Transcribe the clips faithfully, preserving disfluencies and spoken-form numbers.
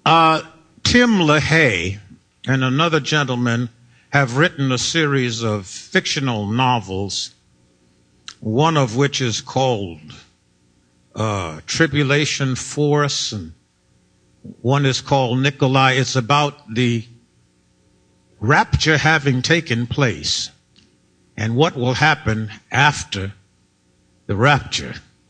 Uh, Tim LaHaye and another gentleman have written a series of fictional novels, one of which is called uh, Tribulation Force, and one is called Nikolai. It's about the rapture having taken place and what will happen after the rapture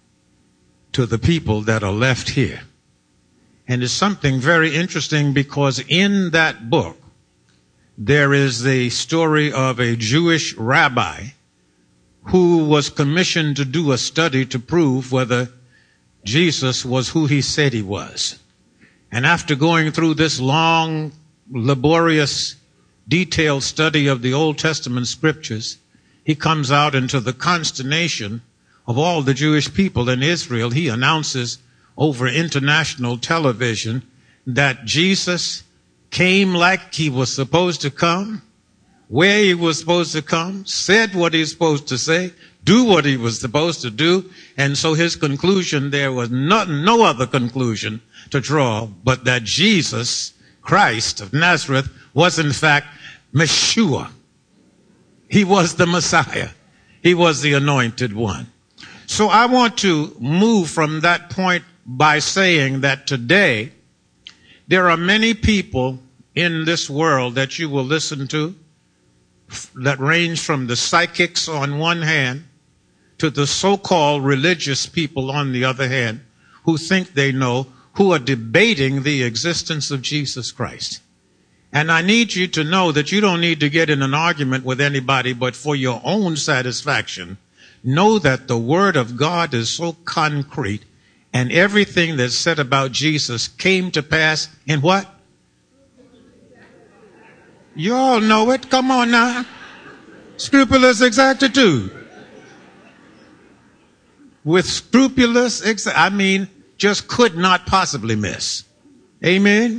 to the people that are left here. And it's something very interesting because in that book, there is the story of a Jewish rabbi who was commissioned to do a study to prove whether Jesus was who he said he was. And after going through this long, laborious, detailed study of the Old Testament scriptures, he comes out into the consternation of all the Jewish people in Israel. He announces over international television that Jesus came like he was supposed to come, where he was supposed to come, said what he was supposed to say, do what he was supposed to do. And so his conclusion, there was no, no other conclusion to draw but that Jesus Christ of Nazareth was in fact Meshua. He was the Messiah. He was the anointed one. So I want to move from that point by saying that today there are many people in this world that you will listen to that range from the psychics on one hand to the so-called religious people on the other hand who think they know, who are debating the existence of Jesus Christ. And I need you to know that you don't need to get in an argument with anybody, but for your own satisfaction, know that the Word of God is so concrete and everything that's said about Jesus came to pass in what? You all know it. Come on now. Scrupulous exactitude. With scrupulous, ex- I mean, just could not possibly miss. Amen?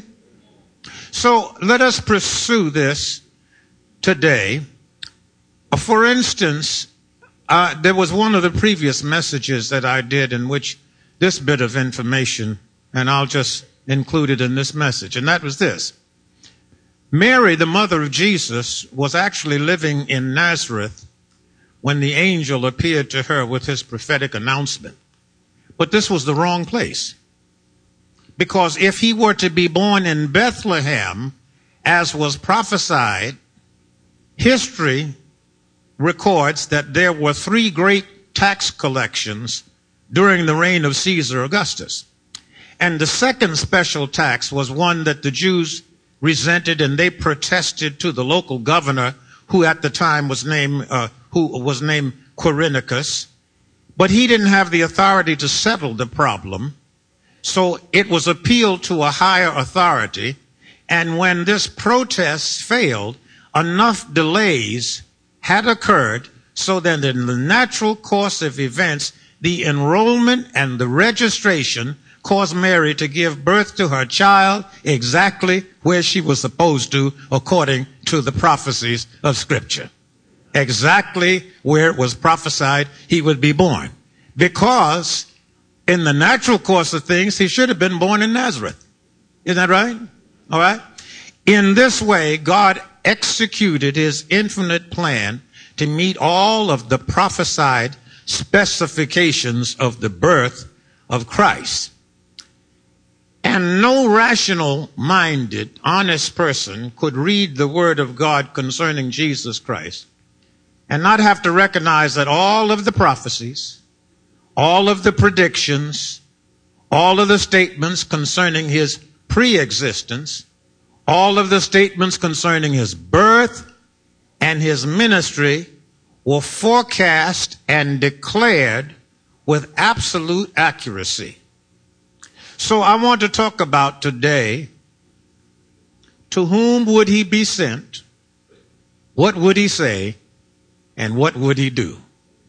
So let us pursue this today. Uh, for instance, uh, there was one of the previous messages that I did in which this bit of information, and I'll just include it in this message, and that was this. Mary, the mother of Jesus, was actually living in Nazareth when the angel appeared to her with his prophetic announcement. But this was the wrong place. Because if he were to be born in Bethlehem, as was prophesied, history records that there were three great tax collections during the reign of Caesar Augustus. And the second special tax was one that the Jews resented, and they protested to the local governor, who at the time was named, uh, who was named Quirinius. But he didn't have the authority to settle the problem. So it was appealed to a higher authority. And when this protest failed, enough delays had occurred so that in the natural course of events, the enrollment and the registration caused Mary to give birth to her child exactly where she was supposed to, according to the prophecies of Scripture. Exactly where it was prophesied he would be born. Because in the natural course of things, he should have been born in Nazareth. Isn't that right? All right. In this way, God executed his infinite plan to meet all of the prophesied specifications of the birth of Christ. And no rational-minded, honest person could read the Word of God concerning Jesus Christ and not have to recognize that all of the prophecies, all of the predictions, all of the statements concerning his pre-existence, all of the statements concerning his birth and his ministry were forecast and declared with absolute accuracy. So I want to talk about today, to whom would he be sent? What would he say? And what would he do?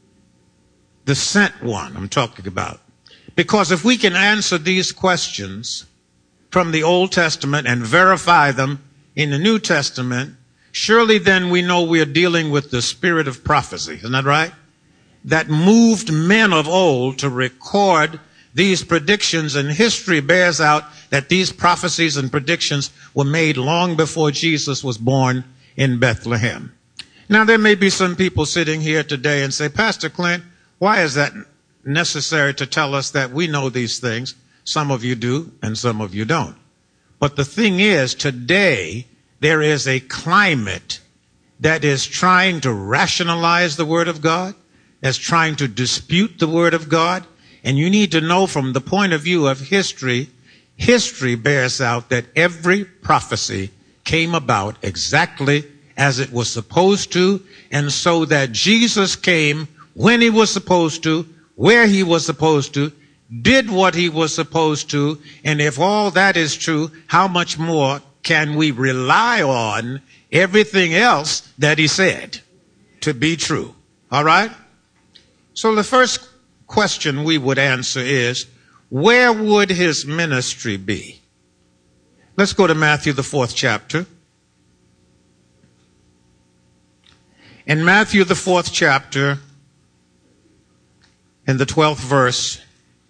The sent one I'm talking about. Because if we can answer these questions from the Old Testament and verify them in the New Testament, surely then we know we're dealing with the spirit of prophecy. Isn't that right? That moved men of old to record these predictions, and history bears out that these prophecies and predictions were made long before Jesus was born in Bethlehem. Now, there may be some people sitting here today and say, Pastor Clint, why is that necessary to tell us that we know these things? Some of you do, and some of you don't. But the thing is, today, there is a climate that is trying to rationalize the Word of God, that's trying to dispute the Word of God. And you need to know from the point of view of history, history bears out that every prophecy came about exactly as it was supposed to, and so that Jesus came when he was supposed to, where he was supposed to, did what he was supposed to, and if all that is true, how much more can we rely on everything else that he said to be true? All right? So the first question we would answer is, where would his ministry be? Let's go to Matthew, the fourth chapter. In Matthew, the fourth chapter, in the twelfth verse,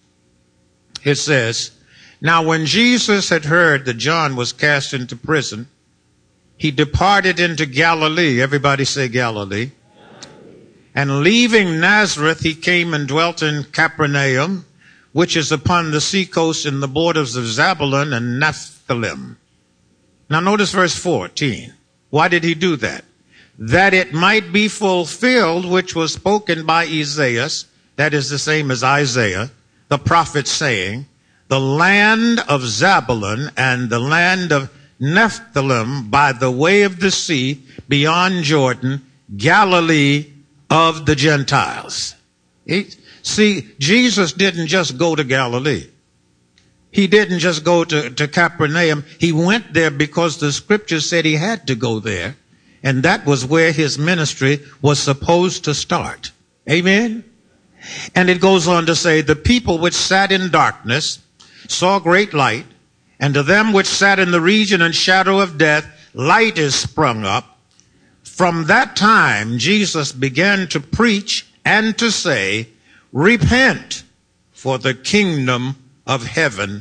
it says, Now when Jesus had heard that John was cast into prison, he departed into Galilee. Everybody say Galilee. And leaving Nazareth, he came and dwelt in Capernaum, which is upon the seacoast in the borders of Zabulon and Naphtali. Now notice verse fourteen. Why did he do that? That it might be fulfilled, which was spoken by Isaiah, that is the same as Isaiah, the prophet, saying, The land of Zabulon and the land of Naphtali by the way of the sea beyond Jordan, Galilee of the Gentiles. He, see, Jesus didn't just go to Galilee. He didn't just go to, to Capernaum. He went there because the scripture said he had to go there. And that was where his ministry was supposed to start. Amen? And it goes on to say, The people which sat in darkness saw great light, and to them which sat in the region and shadow of death, light is sprung up. From that time, Jesus began to preach and to say, Repent, for the kingdom of heaven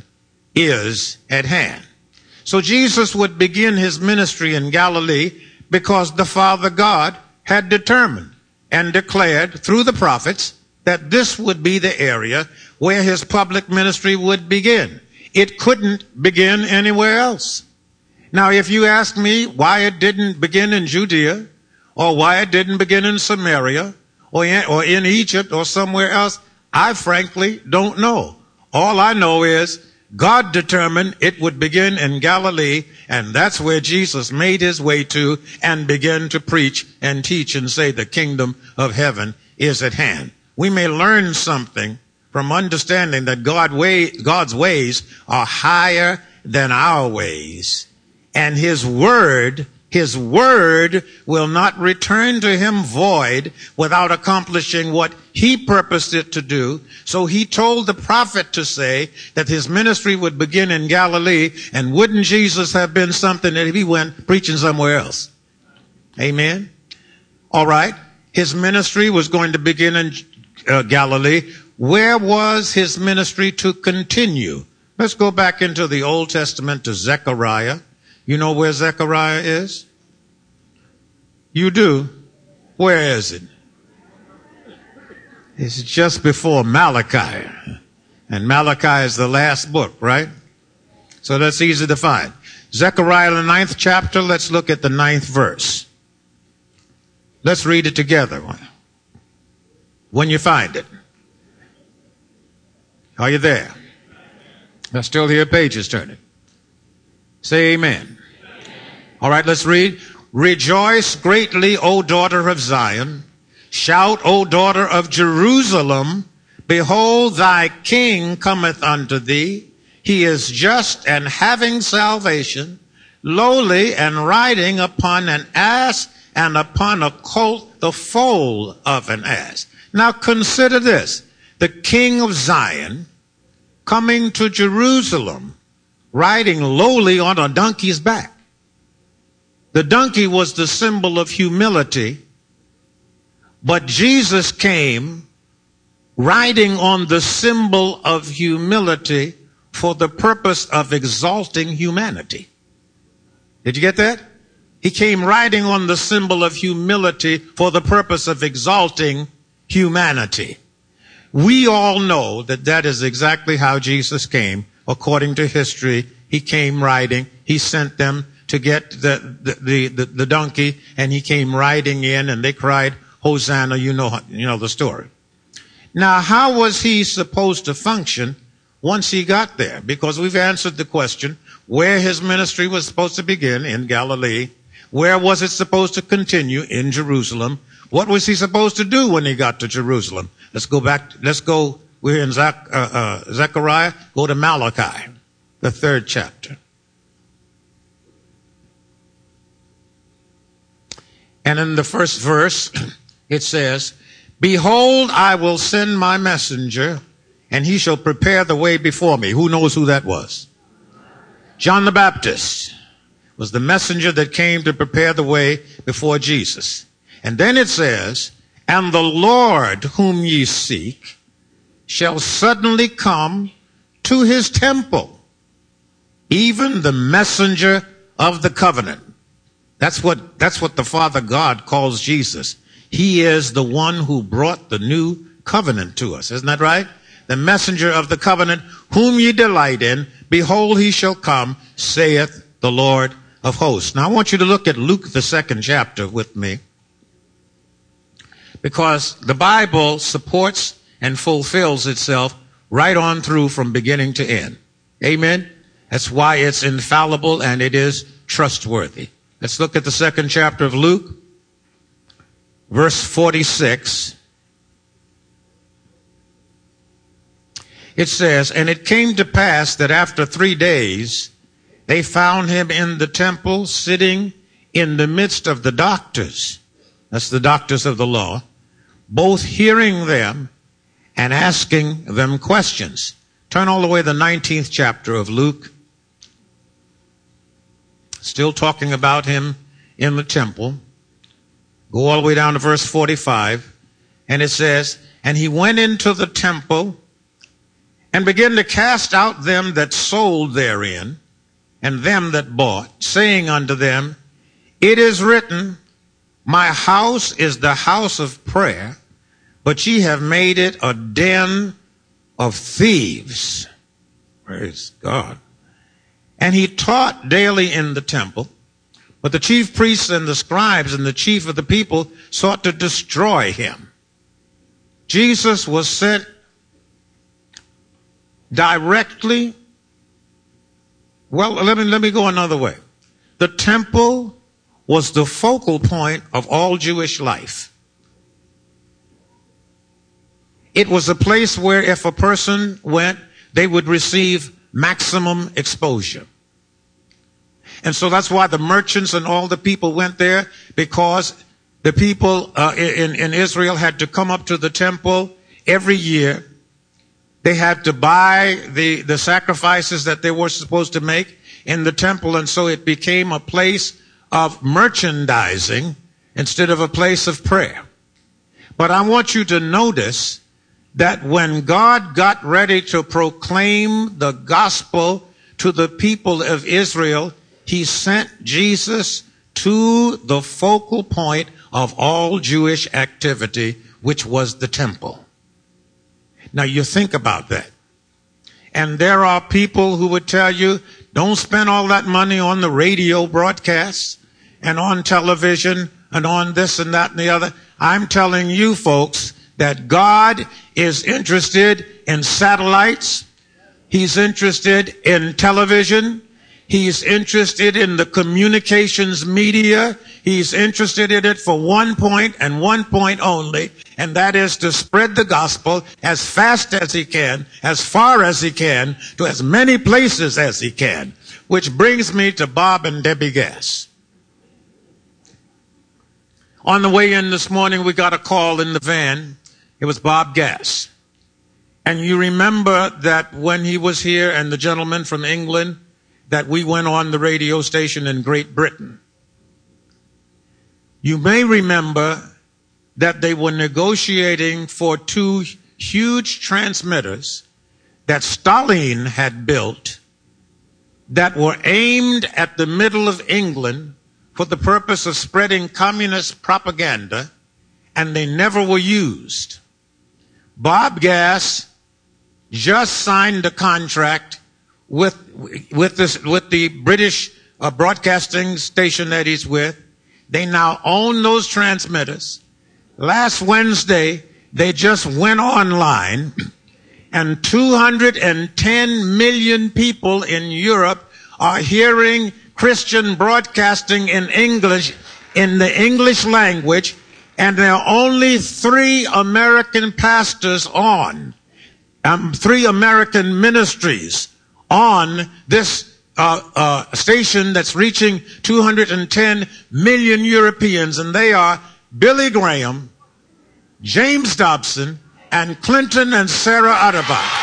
is at hand. So Jesus would begin his ministry in Galilee because the Father God had determined and declared through the prophets that this would be the area where his public ministry would begin. It couldn't begin anywhere else. Now, if you ask me why it didn't begin in Judea, or why it didn't begin in Samaria, or in, or in Egypt, or somewhere else, I frankly don't know. All I know is God determined it would begin in Galilee, and that's where Jesus made his way to and began to preach and teach and say the kingdom of heaven is at hand. We may learn something from understanding that God way, God's ways are higher than our ways. And his word, his word will not return to him void without accomplishing what he purposed it to do. So he told the prophet to say that his ministry would begin in Galilee, and wouldn't Jesus have been something that he went preaching somewhere else? Amen. All right. His ministry was going to begin in uh, Galilee. Where was his ministry to continue? Let's go back into the Old Testament to Zechariah. You know where Zechariah is? You do? Where is it? It's just before Malachi. And Malachi is the last book, right? So that's easy to find. Zechariah, the ninth chapter, let's look at the ninth verse. Let's read it together when you find it. Are you there? I still hear pages turning. Say amen. Amen. All right, let's read. Rejoice greatly, O daughter of Zion. Shout, O daughter of Jerusalem. Behold, thy king cometh unto thee. He is just and having salvation, lowly and riding upon an ass and upon a colt, the foal of an ass. Now consider this. The king of Zion coming to Jerusalem, riding lowly on a donkey's back. The donkey was the symbol of humility, but Jesus came riding on the symbol of humility for the purpose of exalting humanity. Did you get that? He came riding on the symbol of humility for the purpose of exalting humanity. We all know that that is exactly how Jesus came. According to history, he came riding. He sent them to get the, the, the, the donkey, and he came riding in, and they cried, Hosanna. You know, you know the story. Now, how was he supposed to function once he got there? Because we've answered the question where his ministry was supposed to begin, in Galilee. Where was it supposed to continue? In Jerusalem. What was he supposed to do when he got to Jerusalem? Let's go back. Let's go. We're in Zach, uh, uh, Zechariah. Go to Malachi, the third chapter. And in the first verse, it says, Behold, I will send my messenger, and he shall prepare the way before me. Who knows who that was? John the Baptist was the messenger that came to prepare the way before Jesus. And then it says, And the Lord whom ye seek shall suddenly come to his temple, even the messenger of the covenant. That's what, that's what the Father God calls Jesus. He is the one who brought the new covenant to us. Isn't that right? The messenger of the covenant, whom ye delight in, behold, he shall come, saith the Lord of hosts. Now I want you to look at Luke, the second chapter with me, because the Bible supports and fulfills itself right on through from beginning to end. Amen? That's why it's infallible and it is trustworthy. Let's look at the second chapter of Luke, verse forty-six. It says, And it came to pass that after three days they found him in the temple, sitting in the midst of the doctors. That's the doctors of the law, both hearing them and asking them questions. Turn all the way to the nineteenth chapter of Luke. Still talking about him in the temple. Go all the way down to verse forty-five. And it says, And he went into the temple and began to cast out them that sold therein, and them that bought, saying unto them, It is written, My house is the house of prayer, but ye have made it a den of thieves. Praise God. And he taught daily in the temple, but the chief priests and the scribes and the chief of the people sought to destroy him. Jesus was sent directly. Well, let me, let me go another way. The temple was the focal point of all Jewish life. It was a place where if a person went, they would receive maximum exposure. And so that's why the merchants and all the people went there, because the people uh, in, in Israel had to come up to the temple every year. They had to buy the, the sacrifices that they were supposed to make in the temple. And so it became a place of merchandising instead of a place of prayer. But I want you to notice that when God got ready to proclaim the gospel to the people of Israel, he sent Jesus to the focal point of all Jewish activity, which was the temple. Now you think about that. And there are people who would tell you, don't spend all that money on the radio broadcasts and on television and on this and that and the other. I'm telling you folks that God is interested in satellites. He's interested in television. He's interested in the communications media. He's interested in it for one point and one point only, and that is to spread the gospel as fast as he can, as far as he can, to as many places as he can. Which brings me to Bob and Debbie Gass. On the way in this morning, we got a call in the van. It was Bob Gass. And you remember that when he was here and the gentleman from England, that we went on the radio station in Great Britain. You may remember that they were negotiating for two huge transmitters that Stalin had built that were aimed at the middle of England for the purpose of spreading communist propaganda, and they never were used. Bob Gass just signed a contract with with this with the British uh, broadcasting station that he's with. They now own those transmitters. Last Wednesday, they just went online, and two hundred ten million people in Europe are hearing Christian broadcasting in English, in the English language, and there are only three American pastors on, um, three American ministries on this uh, uh, station that's reaching two hundred ten million Europeans, and they are Billy Graham, James Dobson, and Clinton and Sarah Aderbach.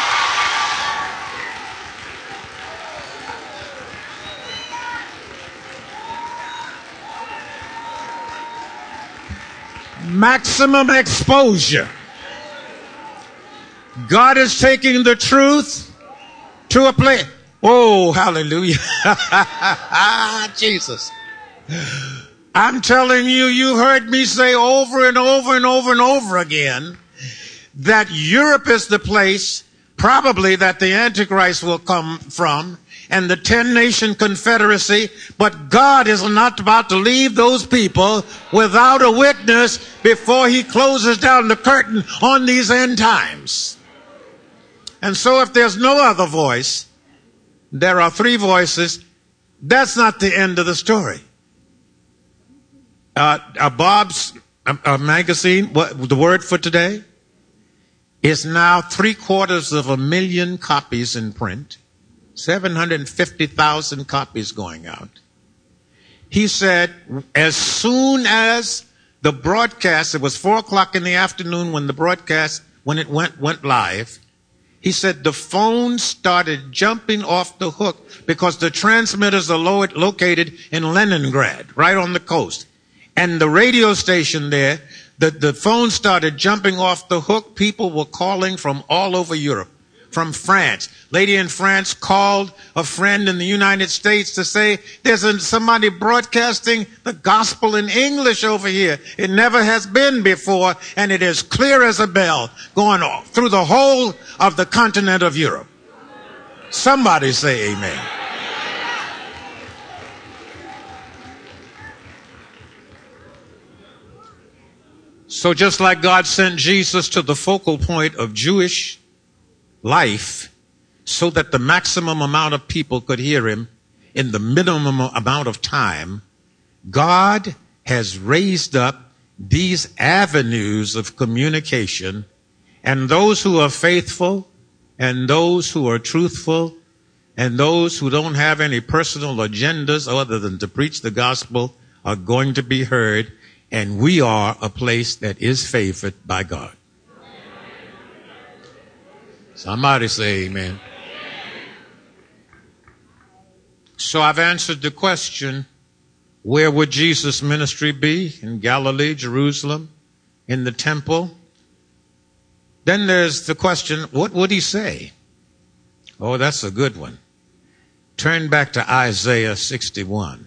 Maximum exposure. God is taking the truth to a place. Oh, hallelujah. Jesus. I'm telling you, you heard me say over and over and over and over again that Europe is the place probably that the Antichrist will come from, and the ten-nation confederacy, but God is not about to leave those people without a witness before he closes down the curtain on these end times. And so if there's no other voice, there are three voices. That's not the end of the story. Uh, uh, Bob's uh, uh, magazine, what, the word for today, is now three quarters of a million copies in print. seven hundred fifty thousand copies going out. He said, as soon as the broadcast, it was four o'clock in the afternoon when the broadcast, when it went, went live, he said the phone started jumping off the hook because the transmitters are lo- located in Leningrad, right on the coast. And the radio station there, the, the phone started jumping off the hook. People were calling from all over Europe. From France. Lady in France called a friend in the United States to say, there's a, somebody broadcasting the gospel in English over here. It never has been before, and it is clear as a bell going off through the whole of the continent of Europe. Somebody say amen. So just like God sent Jesus to the focal point of Jewish life so that the maximum amount of people could hear him in the minimum amount of time, God has raised up these avenues of communication, and those who are faithful and those who are truthful and those who don't have any personal agendas other than to preach the gospel are going to be heard, and we are a place that is favored by God. Somebody say amen. So I've answered the question, where would Jesus' ministry be? In Galilee, Jerusalem, in the temple? Then there's the question, what would he say? Oh, that's a good one. Turn back to Isaiah sixty-one.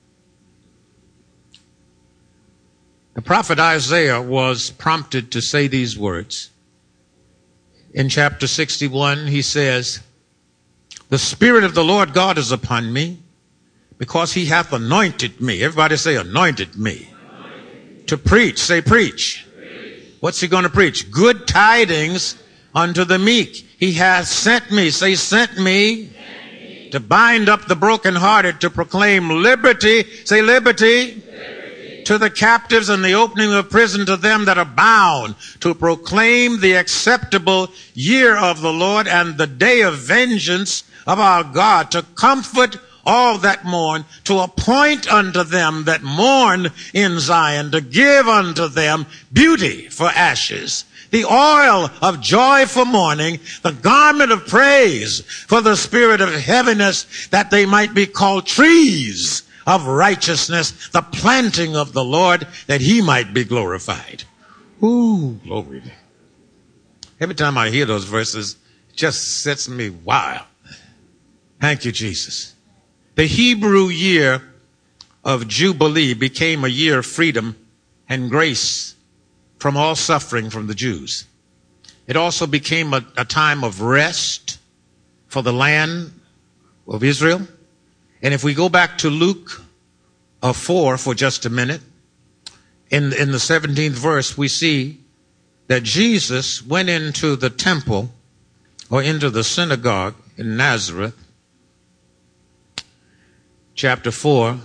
The prophet Isaiah was prompted to say these words. In chapter sixty-one, he says, the Spirit of the Lord God is upon me, because he hath anointed me. Everybody say, anointed me. Anointed. To preach. Say, preach. Preach. What's he going to preach? Good tidings unto the meek. He hath sent me. Say, sent me. Sent me. To bind up the brokenhearted, to proclaim liberty. Say, liberty. To the captives, and the opening of prison to them that are bound, to proclaim the acceptable year of the Lord and the day of vengeance of our God, to comfort all that mourn, to appoint unto them that mourn in Zion, to give unto them beauty for ashes, the oil of joy for mourning, the garment of praise for the spirit of heaviness, that they might be called trees of righteousness, the planting of the Lord, that he might be glorified. Ooh, glory. Every time I hear those verses, it just sets me wild. Thank you, Jesus. The Hebrew year of Jubilee became a year of freedom and grace from all suffering from the Jews. It also became a, a time of rest for the land of Israel. And if we go back to Luke uh, four for just a minute, in, in the seventeenth verse, we see that Jesus went into the temple or into the synagogue in Nazareth, chapter four.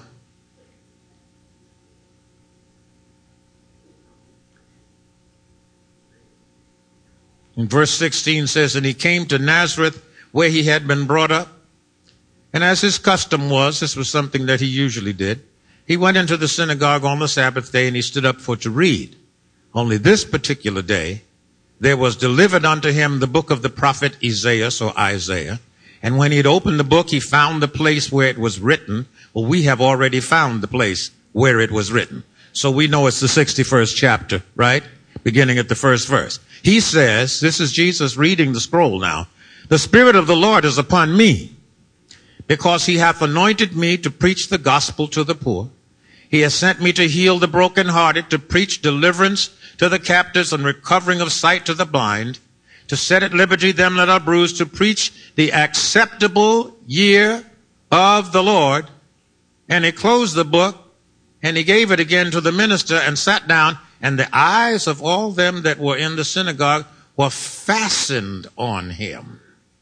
And verse sixteen says, and he came to Nazareth where he had been brought up. And as his custom was, this was something that he usually did, he went into the synagogue on the Sabbath day and he stood up for to read. Only this particular day, there was delivered unto him the book of the prophet Isaiah, or Isaiah. And when he had opened the book, he found the place where it was written. Well, we have already found the place where it was written. So we know it's the sixty-first chapter, right? Beginning at the first verse. He says, this is Jesus reading the scroll now. The Spirit of the Lord is upon me, because he hath anointed me to preach the gospel to the poor. He has sent me to heal the brokenhearted, to preach deliverance to the captives and recovering of sight to the blind, to set at liberty them that are bruised, to preach the acceptable year of the Lord. And he closed the book and he gave it again to the minister and sat down, and the eyes of all them that were in the synagogue were fastened on him.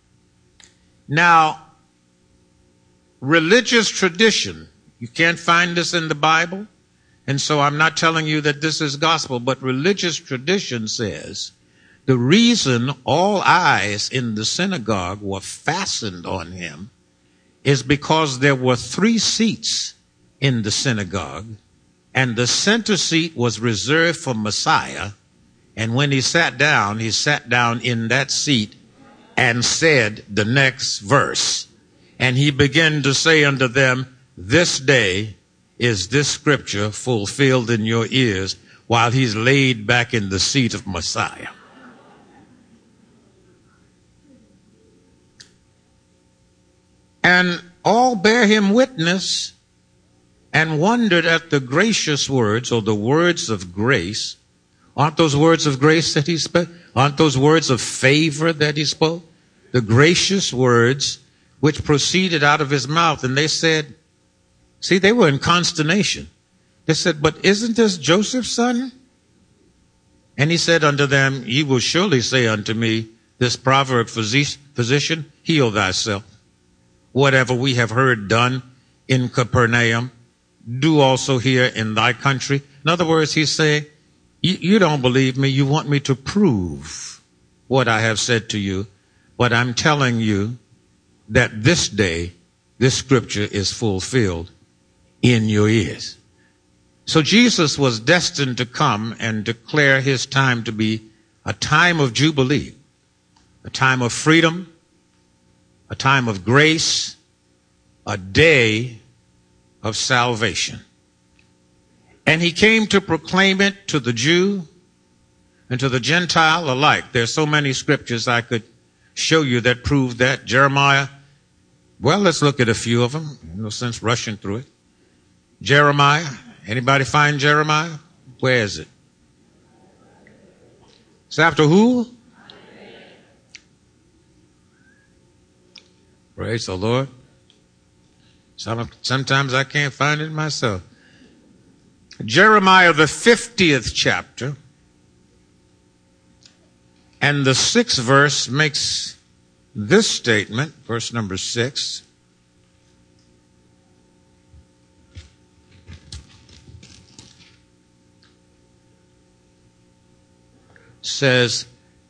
Now, religious tradition, you can't find this in the Bible, and so I'm not telling you that this is gospel, but religious tradition says the reason all eyes in the synagogue were fastened on him is because there were three seats in the synagogue, and the center seat was reserved for Messiah. And when he sat down, he sat down in that seat and said the next verse. And he began to say unto them, this day is this scripture fulfilled in your ears, while he's laid back in the seat of Messiah. And all bear him witness and wondered at the gracious words, or the words of grace. Aren't those words of grace that he spoke? Aren't those words of favor that he spoke? The gracious words which proceeded out of his mouth. And they said, see, they were in consternation. They said, but isn't this Joseph's son? And he said unto them, ye will surely say unto me, this proverb, physician, heal thyself. Whatever we have heard done in Capernaum, do also here in thy country. In other words, he's saying, you don't believe me. You want me to prove what I have said to you. But I'm telling you that this day, this scripture is fulfilled in your ears. So Jesus was destined to come and declare his time to be a time of jubilee, a time of freedom, a time of grace, a day of salvation. And he came to proclaim it to the Jew and to the Gentile alike. There's so many scriptures I could show you that prove that. Jeremiah, well, let's look at a few of them. No sense rushing through it. Jeremiah, anybody find Jeremiah? Where is it? It's after who? Praise the Lord. Some, sometimes I can't find it myself. Jeremiah, the fiftieth chapter, and the sixth verse makes this statement, verse number six. Says,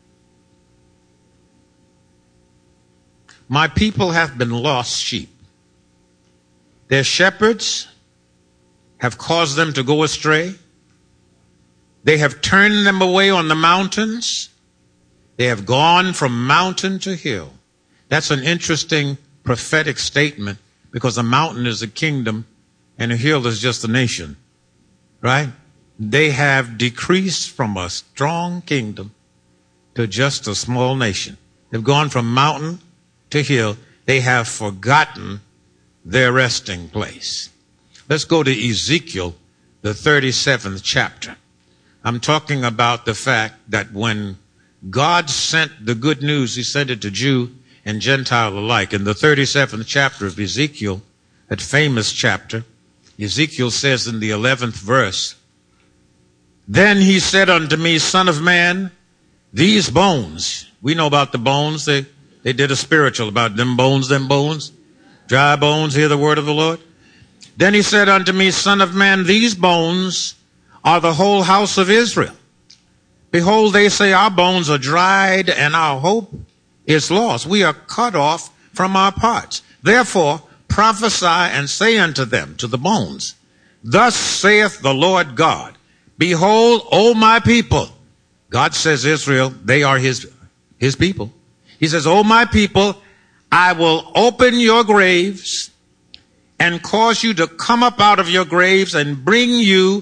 my people have been lost sheep. Their shepherds have caused them to go astray. They have turned them away on the mountains. They have gone from mountain to hill. That's an interesting prophetic statement, because a mountain is a kingdom and a hill is just a nation, right? They have decreased from a strong kingdom to just a small nation. They've gone from mountain to hill. They have forgotten their resting place. Let's go to Ezekiel, the thirty-seventh chapter. I'm talking about the fact that when God sent the good news, he sent it to Jew and Gentile alike. In the thirty-seventh chapter of Ezekiel, that famous chapter, Ezekiel says in the eleventh verse, "Then he said unto me, Son of man, these bones," we know about the bones, they, they did a spiritual about them bones, them bones, dry bones, hear the word of the Lord. "Then he said unto me, Son of man, these bones are the whole house of Israel. Behold, they say, our bones are dried and our hope is lost. We are cut off from our parts. Therefore, prophesy and say unto them," to the bones, "Thus saith the Lord God, behold, O my people." God says Israel, they are his, his people. He says, "O my people, I will open your graves and cause you to come up out of your graves and bring you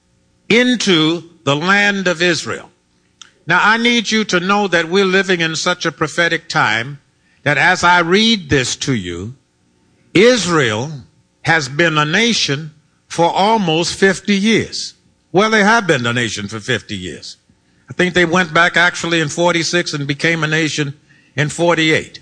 into the land of Israel." Now, I need you to know that we're living in such a prophetic time that as I read this to you, Israel has been a nation for almost fifty years. Well, they have been a nation for fifty years. I think they went back actually in forty-six and became a nation in forty-eight.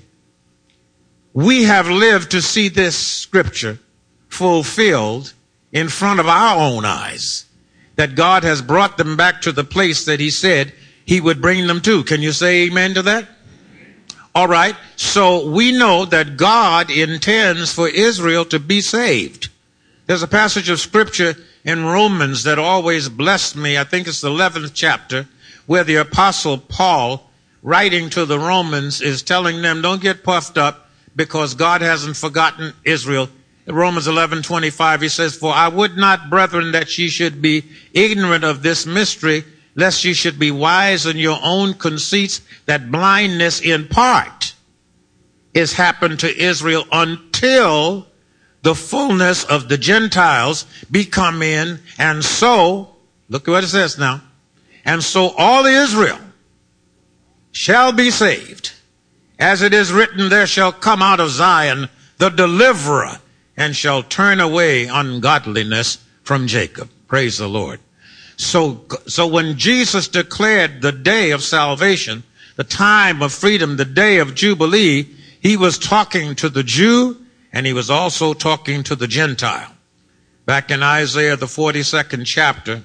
We have lived to see this scripture fulfilled in front of our own eyes, that God has brought them back to the place that he said he would bring them to. Can you say amen to that? All right. So we know that God intends for Israel to be saved. There's a passage of scripture in Romans that always blessed me. I think it's the eleventh chapter, where the apostle Paul, writing to the Romans, is telling them, don't get puffed up because God hasn't forgotten Israel. In Romans eleven twenty-five, he says, "For I would not, brethren, that ye should be ignorant of this mystery, lest ye should be wise in your own conceits, that blindness in part is happened to Israel until the fullness of the Gentiles be come in. And so," look at what it says now, "and so all Israel shall be saved. As it is written, there shall come out of Zion the deliverer, and shall turn away ungodliness from Jacob." Praise the Lord. So, so when Jesus declared the day of salvation, the time of freedom, the day of Jubilee, he was talking to the Jew and he was also talking to the Gentile. Back in Isaiah, the forty-second chapter,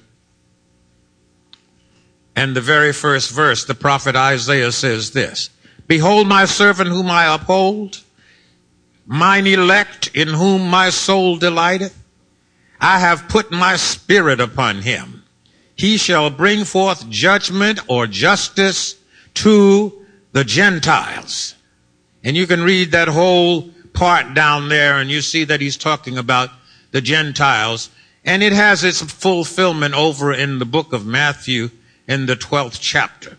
and the very first verse, the prophet Isaiah says this, "Behold my servant whom I uphold, mine elect in whom my soul delighteth. I have put my spirit upon him. He shall bring forth judgment," or justice, "to the Gentiles." And you can read that whole part down there and you see that he's talking about the Gentiles. And it has its fulfillment over in the book of Matthew in the twelfth chapter.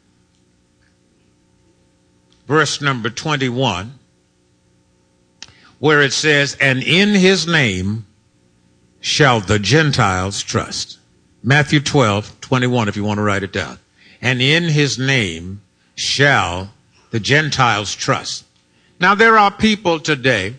Verse number twenty-one, where it says, "And in his name shall the Gentiles trust." Matthew twelve twenty-one, if you want to write it down. "And in his name shall the Gentiles trust." Now, there are people today,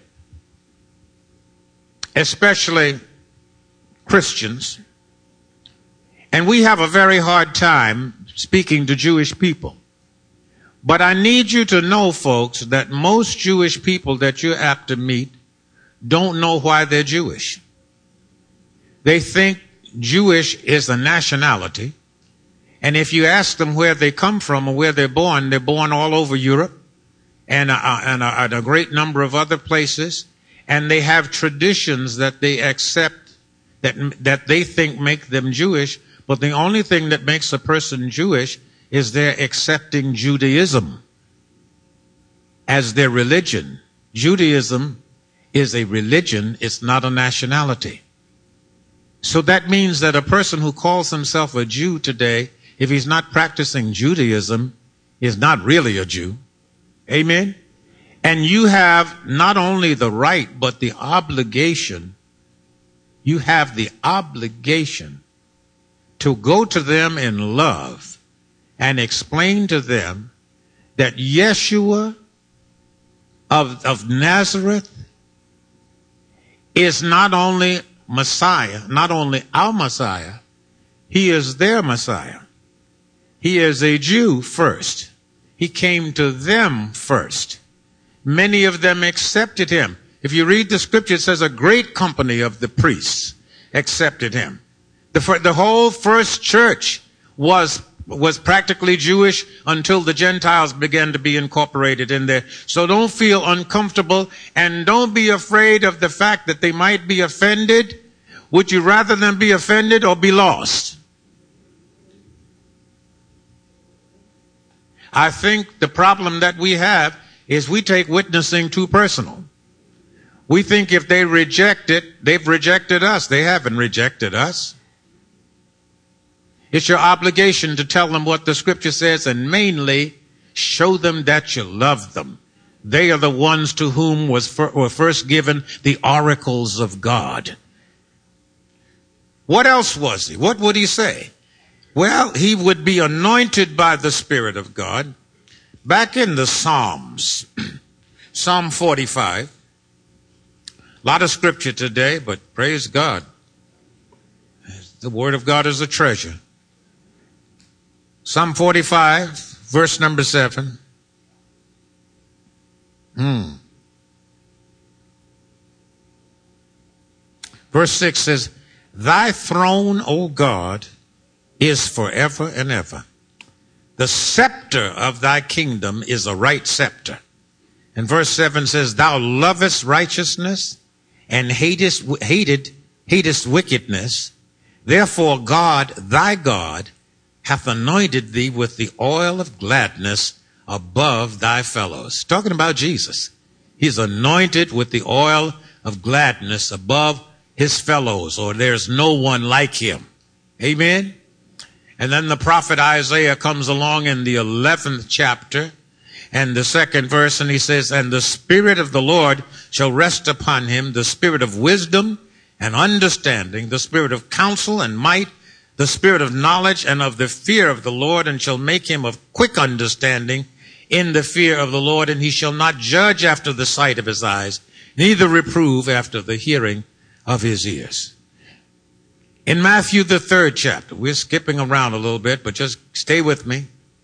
especially Christians, and we have a very hard time speaking to Jewish people. But I need you to know, folks, that most Jewish people that you're apt to meet don't know why they're Jewish. They think Jewish is a nationality, and if you ask them where they come from or where they're born, they're born all over Europe and a, and, a, and a great number of other places, and they have traditions that they accept, that that they think make them Jewish, but the only thing that makes a person Jewish is their accepting Judaism as their religion. Judaism is a religion, it's not a nationality. So that means that a person who calls himself a Jew today, if he's not practicing Judaism, is not really a Jew. Amen? And you have not only the right, but the obligation, you have the obligation to go to them in love and explain to them that Yeshua of, of Nazareth is not only Messiah, not only our Messiah, he is their Messiah. He is a Jew first. He came to them first. Many of them accepted him. If you read the scripture, it says a great company of the priests accepted him. The, the whole first church was was practically Jewish until the Gentiles began to be incorporated in there. So don't feel uncomfortable and don't be afraid of the fact that they might be offended. Would you rather them be offended or be lost? I think the problem that we have is we take witnessing too personal. We think if they reject it, they've rejected us. They haven't rejected us. It's your obligation to tell them what the scripture says and mainly show them that you love them. They are the ones to whom was fir- were first given the oracles of God. What else was he? What would he say? Well, he would be anointed by the Spirit of God. Back in the Psalms, Psalm forty-five, a lot of scripture today, but praise God. The Word of God is a treasure. Psalm forty-five, verse number seven. Hmm. Verse six says, Thy throne, O God, is forever and ever. The scepter of thy kingdom is a right scepter. And verse seven says, Thou lovest righteousness and hatest, hated, hatest wickedness. Therefore God, thy God, hath anointed thee with the oil of gladness above thy fellows. Talking about Jesus. He's anointed with the oil of gladness above his fellows, or there's no one like him. Amen. And then the prophet Isaiah comes along in the eleventh chapter and the second verse, and he says, And the Spirit of the Lord shall rest upon him, the Spirit of wisdom and understanding, the Spirit of counsel and might, the Spirit of knowledge and of the fear of the Lord, and shall make him of quick understanding in the fear of the Lord. And he shall not judge after the sight of his eyes, neither reprove after the hearing of his ears. In Matthew, the third chapter, we're skipping around a little bit, but just stay with me.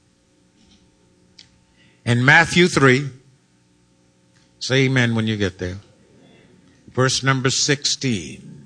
In Matthew three, say amen when you get there. Verse number sixteen.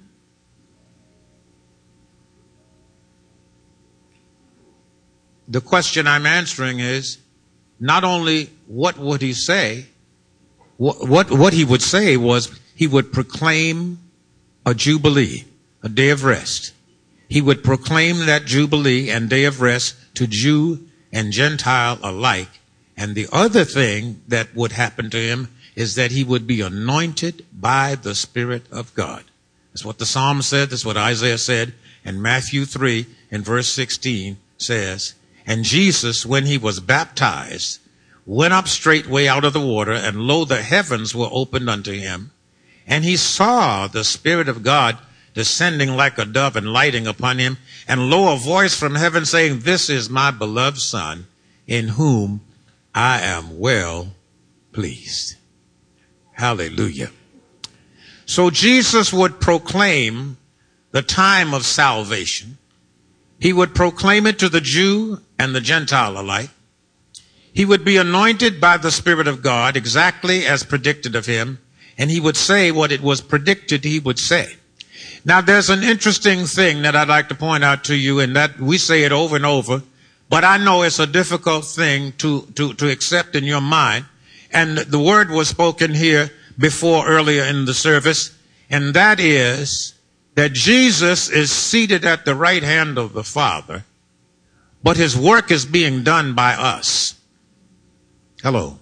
The question I'm answering is not only what would he say, what, what, what he would say was he would proclaim a jubilee, a day of rest. He would proclaim that jubilee and day of rest to Jew and Gentile alike. And the other thing that would happen to him is that he would be anointed by the Spirit of God. That's what the Psalm said. That's what Isaiah said. And Matthew three in verse sixteen says, And Jesus, when he was baptized, went up straightway out of the water, and lo, the heavens were opened unto him. And he saw the Spirit of God descending like a dove and lighting upon him. And lo, a voice from heaven saying, This is my beloved Son, in whom I am well pleased. Hallelujah. So Jesus would proclaim the time of salvation. He would proclaim it to the Jew and the Gentile alike. He would be anointed by the Spirit of God exactly as predicted of him. And he would say what it was predicted he would say. Now, there's an interesting thing that I'd like to point out to you, and that we say it over and over, but I know it's a difficult thing to, to, to accept in your mind. And the word was spoken here before earlier in the service, and that is that Jesus is seated at the right hand of the Father, but his work is being done by us. Hello.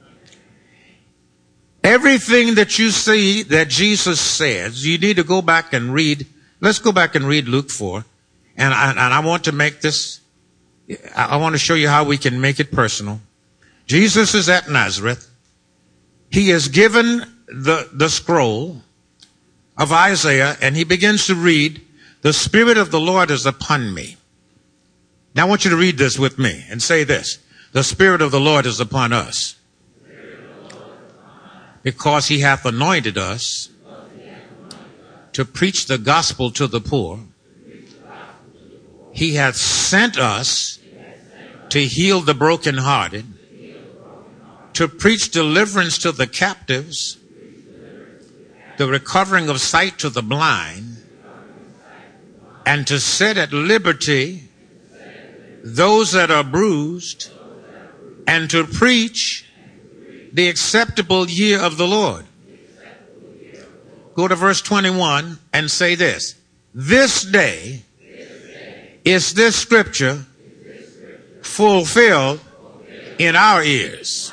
Everything that you see that Jesus says, you need to go back and read. Let's go back and read Luke four. And I, and I want to make this, I want to show you how we can make it personal. Jesus is at Nazareth. He is given the, the scroll of Isaiah, and he begins to read, The Spirit of the Lord is upon me, Now I want you to read this with me and say this. The Spirit of the Lord is upon us, because he hath anointed us to preach the gospel to the poor. He hath sent us to heal the brokenhearted, to preach deliverance to the captives, the recovering of sight to the blind, and to set at liberty those that are bruised, and to preach the acceptable year of the Lord. Go to verse twenty-one and say this. This day is this scripture fulfilled in our ears.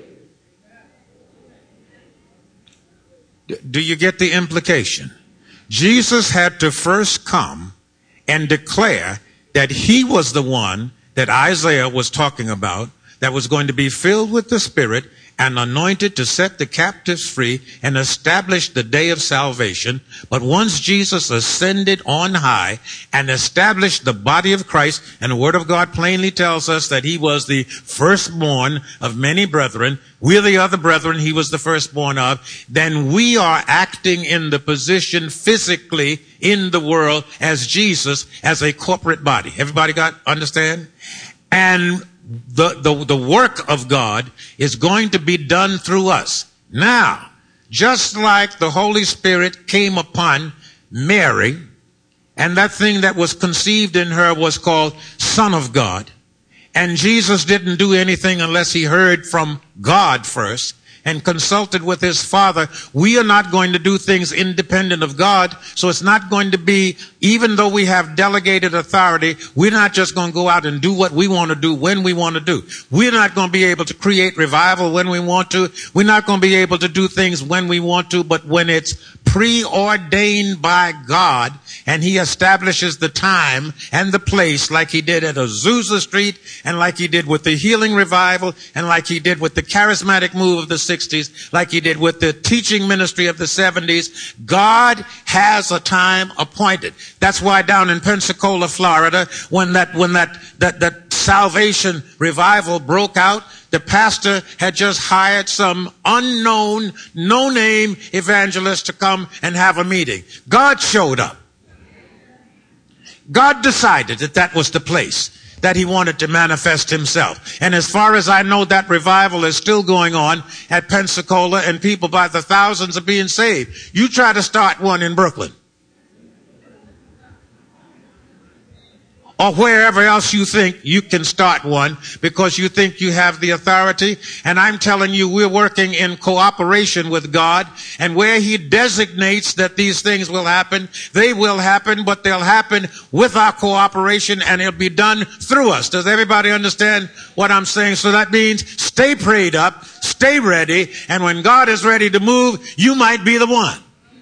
Do you get the implication? Jesus had to first come and declare that he was the one that Isaiah was talking about, that was going to be filled with the Spirit and anointed to set the captives free and establish the day of salvation. But once Jesus ascended on high and established the body of Christ, and the Word of God plainly tells us that he was the firstborn of many brethren, we're the other brethren he was the firstborn of, then we are acting in the position physically in the world as Jesus, as a corporate body. Everybody got, understand? And The, the, the work of God is going to be done through us. Now, just like the Holy Spirit came upon Mary, and that thing that was conceived in her was called Son of God, and Jesus didn't do anything unless he heard from God first and consulted with his Father. We are not going to do things independent of God. So it's not going to be, even though we have delegated authority, we're not just going to go out and do what we want to do when we want to do. We're not going to be able to create revival when we want to. We're not going to be able to do things when we want to, but when it's preordained by God and he establishes the time and the place, like he did at Azusa Street and like he did with the healing revival and like he did with the charismatic move of the sixties, like he did with the teaching ministry of the seventies. God has a time appointed. That's why down in Pensacola, Florida, when that, when that, that, that salvation revival broke out, the pastor had just hired some unknown, no-name evangelist to come and have a meeting. God showed up. God decided that that was the place that he wanted to manifest himself. And as far as I know, that revival is still going on at Pensacola, and people by the thousands are being saved. You try to start one in Brooklyn, or wherever else you think you can start one because you think you have the authority. And I'm telling you, we're working in cooperation with God. And where he designates that these things will happen, they will happen, but they'll happen with our cooperation and it'll be done through us. Does everybody understand what I'm saying? So that means stay prayed up, stay ready, and when God is ready to move, you might be the one.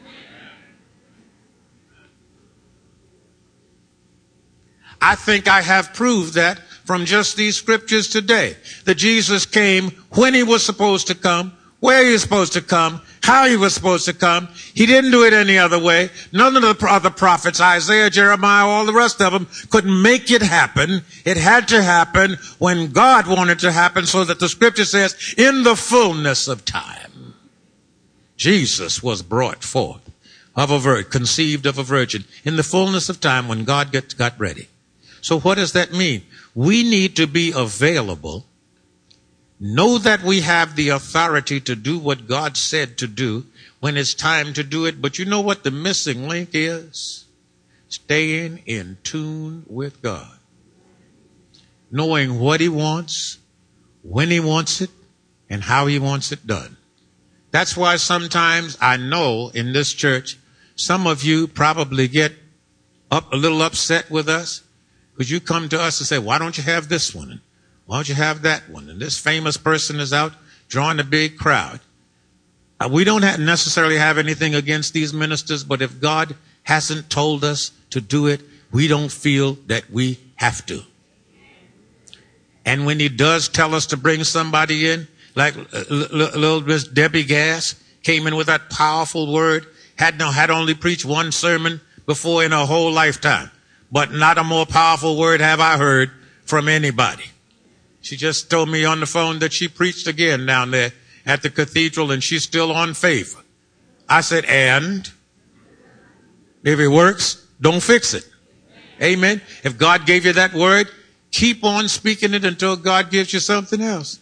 I think I have proved that from just these scriptures today, that Jesus came when he was supposed to come, where he was supposed to come, how he was supposed to come. He didn't do it any other way. None of the other prophets, Isaiah, Jeremiah, all the rest of them, could make it happen. It had to happen when God wanted to happen, so that the scripture says, in the fullness of time, Jesus was brought forth of a virgin, conceived of a virgin, in the fullness of time when God get, got ready. So what does that mean? We need to be available, know that we have the authority to do what God said to do when it's time to do it. But you know what the missing link is? Staying in tune with God. Knowing what he wants, when he wants it, and how he wants it done. That's why sometimes I know in this church, some of you probably get up a little upset with us. Because you come to us and say, why don't you have this one? And why don't you have that one? And this famous person is out drawing a big crowd. Uh, we don't have necessarily have anything against these ministers, but if God hasn't told us to do it, we don't feel that we have to. And when he does tell us to bring somebody in, like uh, little Miss Debbie Gass came in with that powerful word, had no, had only preached one sermon before in her whole lifetime. But not a more powerful word have I heard from anybody. She just told me on the phone that she preached again down there at the cathedral and she's still on favor. I said, and if it works, don't fix it. Amen. If God gave you that word, keep on speaking it until God gives you something else.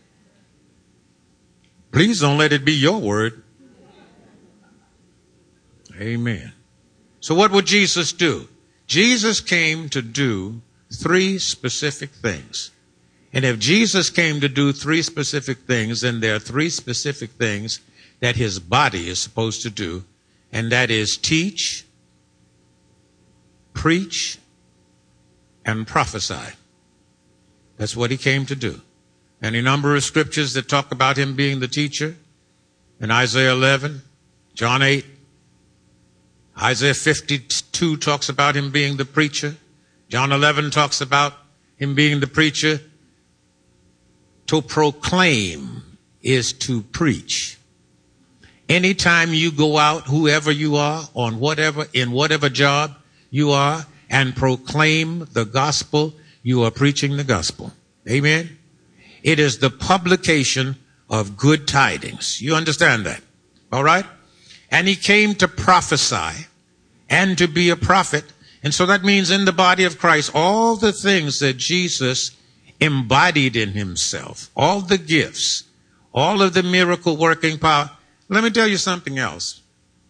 Please don't let it be your word. Amen. So what would Jesus do? Jesus came to do three specific things. And if Jesus came to do three specific things, then there are three specific things that his body is supposed to do. And that is teach, preach, and prophesy. That's what he came to do. And a number of scriptures that talk about him being the teacher. In Isaiah eleven, John eight, Isaiah fifty-two talks about him being the preacher. John eleven talks about him being the preacher. To proclaim is to preach. Anytime you go out, whoever you are, on whatever, in whatever job you are, and proclaim the gospel, you are preaching the gospel. Amen. It is the publication of good tidings. You understand that? All right? And he came to prophesy and to be a prophet. And so that means in the body of Christ, all the things that Jesus embodied in himself, all the gifts, all of the miracle working power. Let me tell you something else.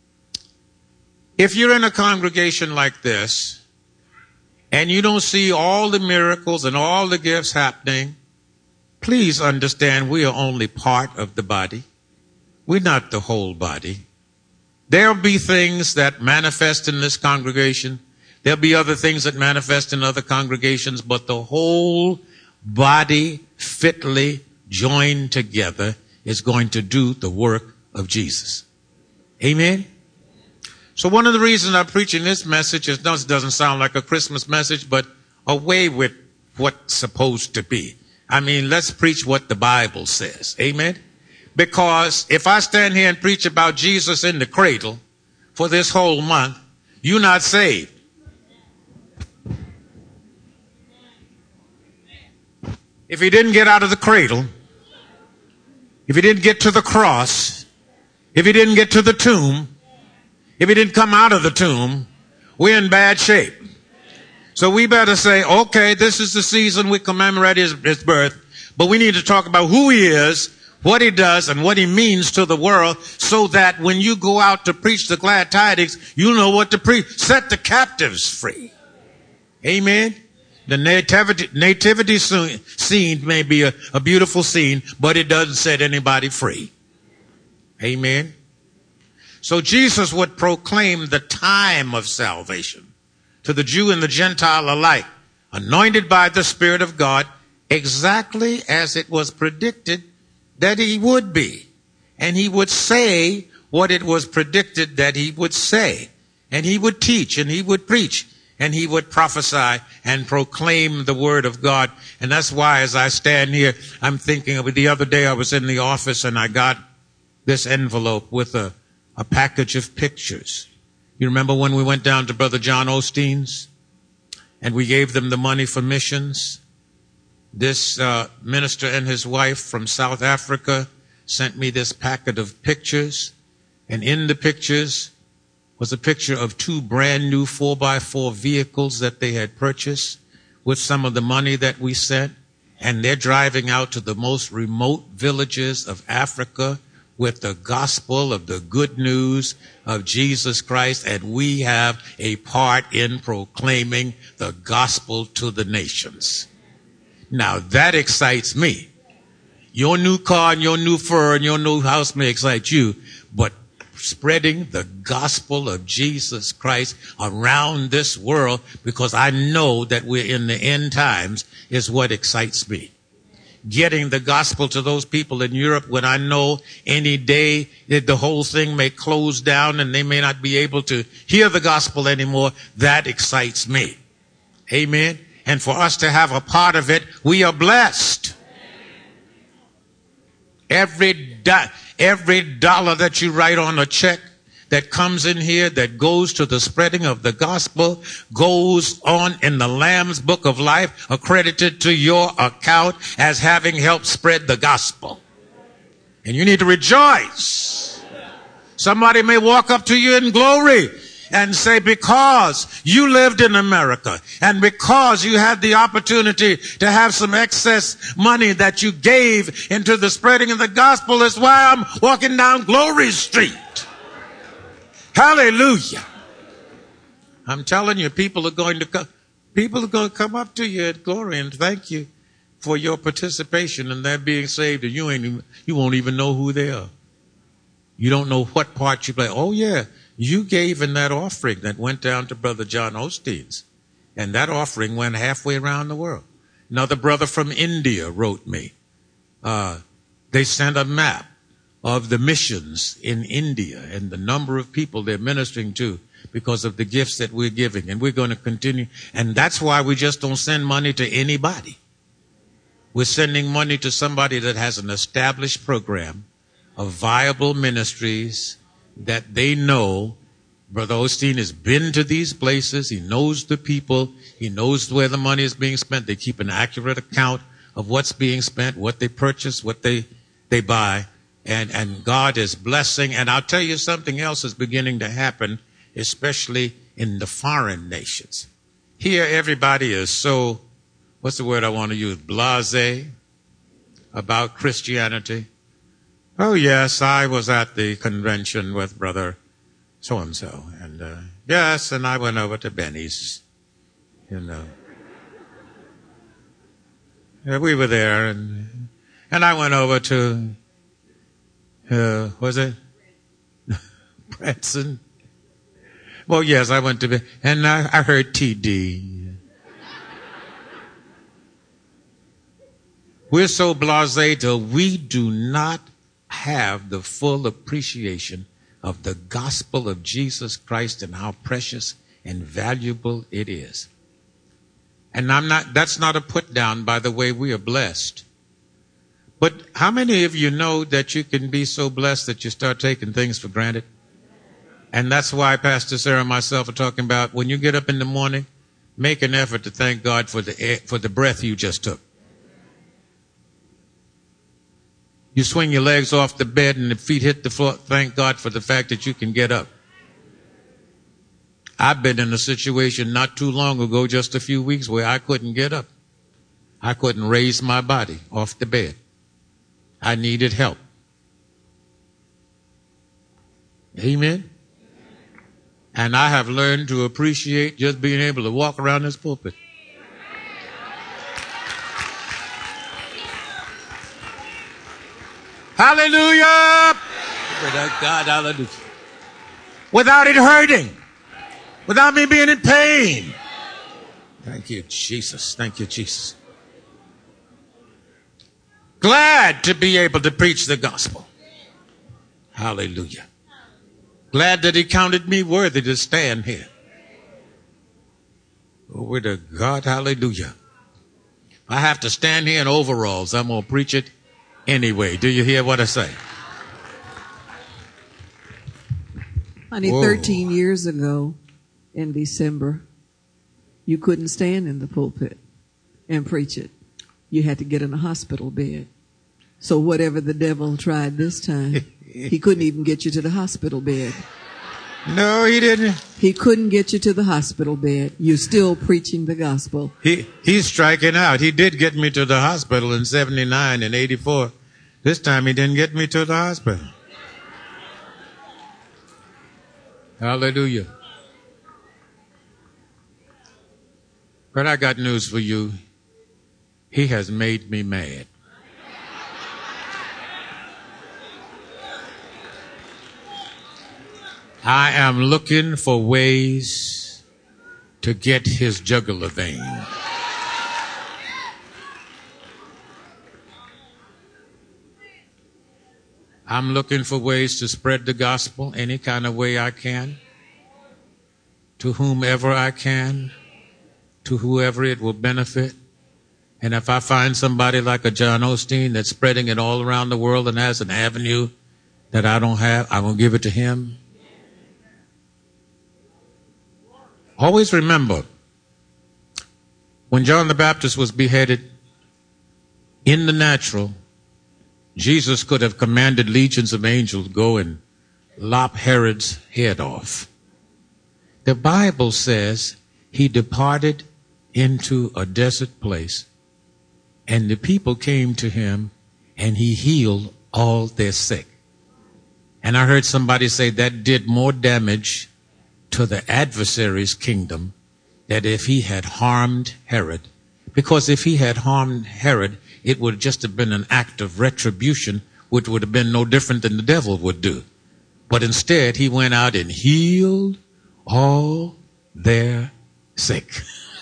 If you're in a congregation like this and you don't see all the miracles and all the gifts happening, please understand we are only part of the body. We're not the whole body. There'll be things that manifest in this congregation. There'll be other things that manifest in other congregations, but the whole body fitly joined together is going to do the work of Jesus. Amen. So one of the reasons I'm preaching this message is, no, it doesn't sound like a Christmas message, but away with what's supposed to be. I mean, let's preach what the Bible says. Amen. Because if I stand here and preach about Jesus in the cradle for this whole month, you're not saved. If he didn't get out of the cradle, if he didn't get to the cross, if he didn't get to the tomb, if he didn't come out of the tomb, we're in bad shape. So we better say, okay, this is the season we commemorate his, his birth, but we need to talk about who he is, what he does, and what he means to the world, so that when you go out to preach the glad tidings, you know what to preach. Set the captives free. Amen. The nativity, nativity scene may be a, a beautiful scene, but it doesn't set anybody free. Amen. So Jesus would proclaim the time of salvation to the Jew and the Gentile alike, anointed by the Spirit of God, exactly as it was predicted that he would be. And he would say what it was predicted that he would say. And he would teach and he would preach and he would prophesy and proclaim the word of God. And that's why as I stand here, I'm thinking of it. The other day I was in the office and I got this envelope with a, a package of pictures. You remember when we went down to Brother John Osteen's and we gave them the money for missions? This uh, minister and his wife from South Africa sent me this packet of pictures. And in the pictures was a picture of two brand new four by four vehicles that they had purchased with some of the money that we sent. And they're driving out to the most remote villages of Africa with the gospel of the good news of Jesus Christ, and we have a part in proclaiming the gospel to the nations. Now that excites me. Your new car and your new fur and your new house may excite you, but spreading the gospel of Jesus Christ around this world, because I know that we're in the end times, is what excites me. Getting the gospel to those people in Europe when I know any day that the whole thing may close down and they may not be able to hear the gospel anymore, that excites me. Amen. And for us to have a part of it, we are blessed. Every do- every dollar that you write on a check that comes in here that goes to the spreading of the gospel goes on in the Lamb's Book of Life, accredited to your account as having helped spread the gospel. And you need to rejoice. Somebody may walk up to you in glory and say, because you lived in America and because you had the opportunity to have some excess money that you gave into the spreading of the gospel, is why I'm walking down Glory Street. Hallelujah. I'm telling you, people are going to come, people are going to come up to you at Glory and thank you for your participation in their being saved, and you ain't even, you won't even know who they are. You don't know what part you play. Oh yeah. You gave in that offering that went down to Brother John Osteen's. And that offering went halfway around the world. Another brother from India wrote me. Uh, they sent a map of the missions in India and the number of people they're ministering to because of the gifts that we're giving. And we're going to continue. And that's why we just don't send money to anybody. We're sending money to somebody that has an established program of viable ministries that they know. Brother Osteen has been to these places. He knows the people. He knows where the money is being spent. They keep an accurate account of what's being spent, what they purchase, what they, they buy. And, and God is blessing. And I'll tell you, something else is beginning to happen, especially in the foreign nations. Here, everybody is so, what's the word I want to use? Blasé about Christianity. Oh, yes, I was at the convention with Brother so-and-so. And, uh, yes, and I went over to Benny's, you know. Yeah, we were there, and and I went over to, uh, was it? Branson. Well, yes, I went to, Ben- and I, I heard T D. We're so blasé till we do not have the full appreciation of the gospel of Jesus Christ and how precious and valuable it is. And I'm not, that's not a put down, by the way. We are blessed. But how many of you know that you can be so blessed that you start taking things for granted? And that's why Pastor Sarah and myself are talking about, when you get up in the morning, make an effort to thank God for the air, for the breath you just took. You swing your legs off the bed and the feet hit the floor. Thank God for the fact that you can get up. I've been in a situation not too long ago, just a few weeks, where I couldn't get up. I couldn't raise my body off the bed. I needed help. Amen. And I have learned to appreciate just being able to walk around this pulpit. Hallelujah! God, hallelujah. Without it hurting. Without me being in pain. Thank you, Jesus. Thank you, Jesus. Glad to be able to preach the gospel. Hallelujah. Glad that he counted me worthy to stand here. Glory to God. Hallelujah. If I have to stand here in overalls, I'm going to preach it anyway. Do you hear what I say? Honey, Whoa. thirteen years ago in December, you couldn't stand in the pulpit and preach it. You had to get in a hospital bed. So whatever the devil tried this time, he couldn't even get you to the hospital bed. No, he didn't. He couldn't get you to the hospital bed. You're still preaching the gospel. He He's striking out. He did get me to the hospital in seventy-nine and eighty-four. This time he didn't get me to the hospital. Hallelujah. But I got news for you. He has made me mad. I am looking for ways to get his jugular vein. I'm looking for ways to spread the gospel any kind of way I can, to whomever I can, to whoever it will benefit. And if I find somebody like a John Osteen that's spreading it all around the world and has an avenue that I don't have, I will give it to him. Always remember, when John the Baptist was beheaded in the natural, Jesus could have commanded legions of angels to go and lop Herod's head off. The Bible says he departed into a desert place, and the people came to him, and he healed all their sick. And I heard somebody say that did more damage to the adversary's kingdom than if he had harmed Herod. Because if he had harmed Herod, it would just have been an act of retribution, which would have been no different than the devil would do. But instead, he went out and healed all their sick.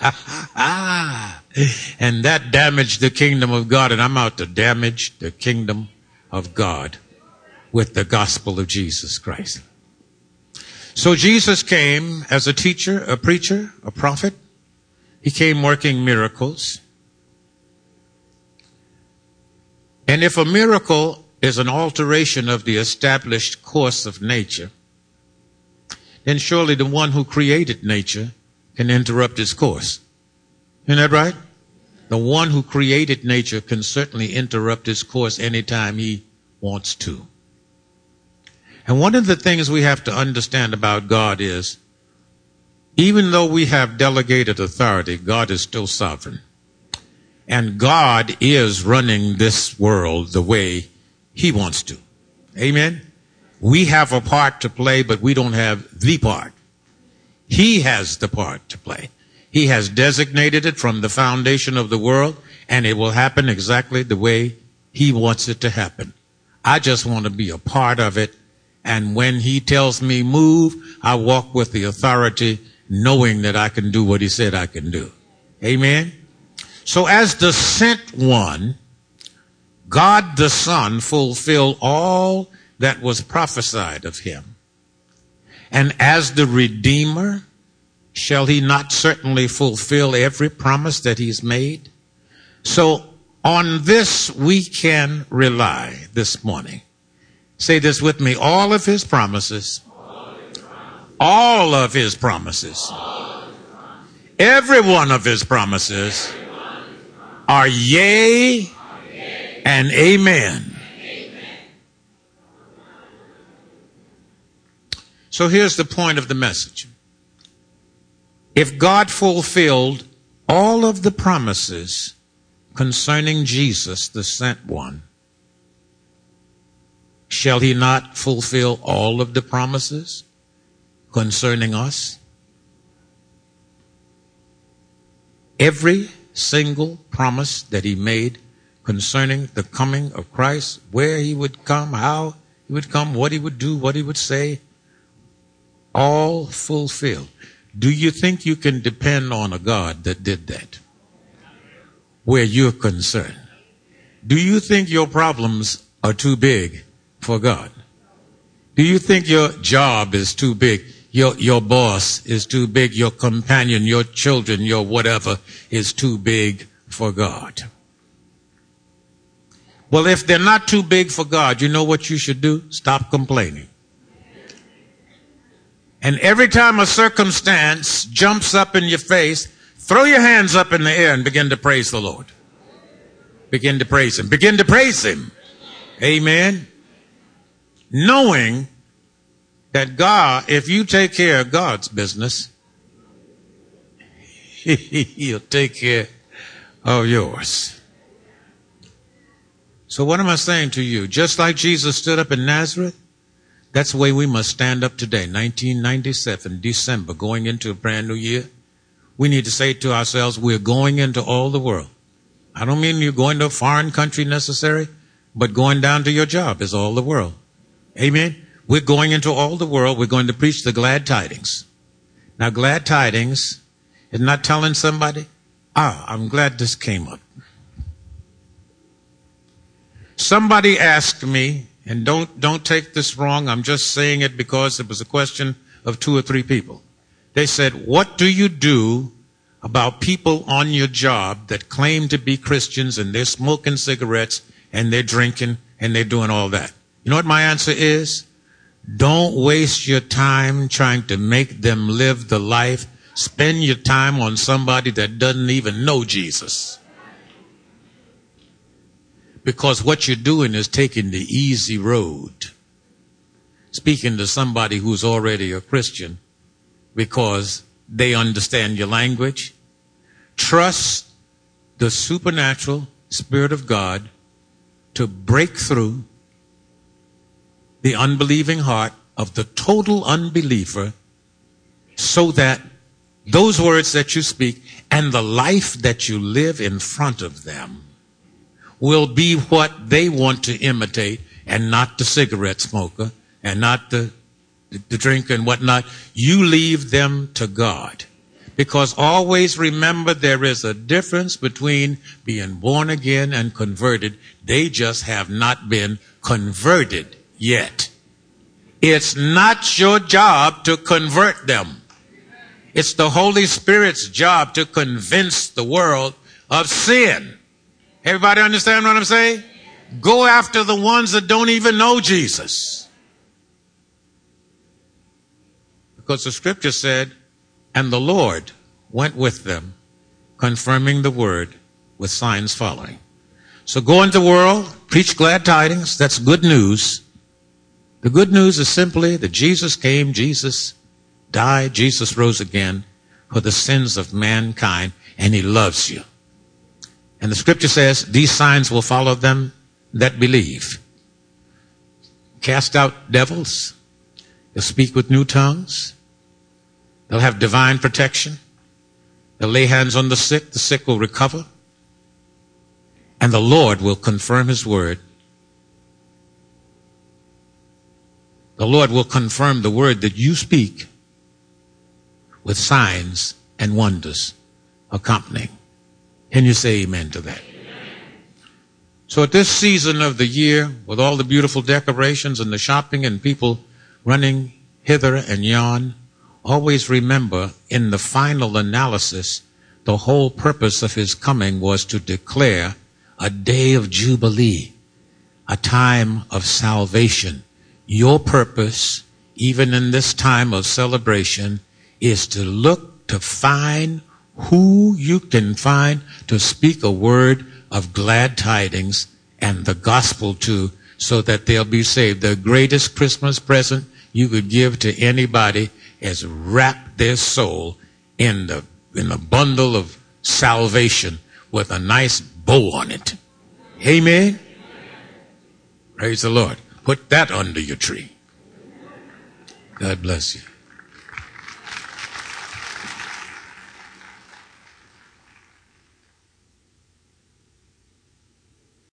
And that damaged the kingdom of God, and I'm out to damage the kingdom of God with the gospel of Jesus Christ. So Jesus came as a teacher, a preacher, a prophet. He came working miracles. And if a miracle is an alteration of the established course of nature, then surely the one who created nature can interrupt its course. Isn't that right? The one who created nature can certainly interrupt its course anytime he wants to. And one of the things we have to understand about God is, even though we have delegated authority, God is still sovereign. And God is running this world the way he wants to. Amen? We have a part to play, but we don't have the part. He has the part to play. He has designated it from the foundation of the world, and it will happen exactly the way he wants it to happen. I just want to be a part of it. And when he tells me move, I walk with the authority, knowing that I can do what he said I can do. Amen? So as the sent one, God the Son fulfilled all that was prophesied of him. And as the Redeemer, shall he not certainly fulfill every promise that he's made? So on this we can rely this morning. Say this with me. All of his promises, all of his promises, every one of his promises are yea and amen. So here's the point of the message. If God fulfilled all of the promises concerning Jesus, the sent one, shall he not fulfill all of the promises concerning us? Every single promise that he made concerning the coming of Christ, where he would come, how he would come, what he would do, what he would say, all fulfilled. Do you think you can depend on a God that did that? Where you're concerned. Do you think your problems are too big for God? Do you think your job is too big? Your, your boss is too big? Your companion, your children, your whatever is too big for God? Well, if they're not too big for God, you know what you should do? Stop complaining. And every time a circumstance jumps up in your face, throw your hands up in the air and begin to praise the Lord. Begin to praise him. Begin to praise him. Amen. Knowing that God, if you take care of God's business, he'll take care of yours. So what am I saying to you? Just like Jesus stood up in Nazareth, that's the way we must stand up today, nineteen ninety-seven, December, going into a brand new year. We need to say to ourselves, we're going into all the world. I don't mean you're going to a foreign country necessary, but going down to your job is all the world. Amen? We're going into all the world. We're going to preach the glad tidings. Now, glad tidings is not telling somebody, ah, I'm glad this came up. Somebody asked me, and don't, don't take this wrong, I'm just saying it because it was a question of two or three people. They said, what do you do about people on your job that claim to be Christians and they're smoking cigarettes and they're drinking and they're doing all that? You know what my answer is? Don't waste your time trying to make them live the life spend your time on somebody that doesn't even know Jesus. Because what you're doing is taking the easy road. Speaking to somebody who's already a Christian because they understand your language. Trust the supernatural Spirit of God to break through the unbelieving heart of the total unbeliever so that those words that you speak and the life that you live in front of them will be what they want to imitate, and not the cigarette smoker and not the, the, the drinker and whatnot. You leave them to God. Because always remember, there is a difference between being born again and converted. They just have not been converted yet. It's not your job to convert them. It's the Holy Spirit's job to convince the world of sin. Everybody understand what I'm saying? Go after the ones that don't even know Jesus. Because the scripture said, and the Lord went with them, confirming the word with signs following. So go into the world, preach glad tidings. That's good news. The good news is simply that Jesus came, Jesus died, Jesus rose again for the sins of mankind, and he loves you. And the scripture says, these signs will follow them that believe. Cast out devils. They'll speak with new tongues. They'll have divine protection. They'll lay hands on the sick. The sick will recover. And the Lord will confirm his word. The Lord will confirm the word that you speak with signs and wonders accompanying. Can you say amen to that? So at this season of the year, with all the beautiful decorations and the shopping and people running hither and yon, always remember, in the final analysis, the whole purpose of his coming was to declare a day of jubilee, a time of salvation. Your purpose, even in this time of celebration, is to look to find who you can find to speak a word of glad tidings and the gospel to, so that they'll be saved. The greatest Christmas present you could give to anybody is wrap their soul in the in the bundle of salvation with a nice bow on it. Amen. Praise the Lord. Put that under your tree. God bless you.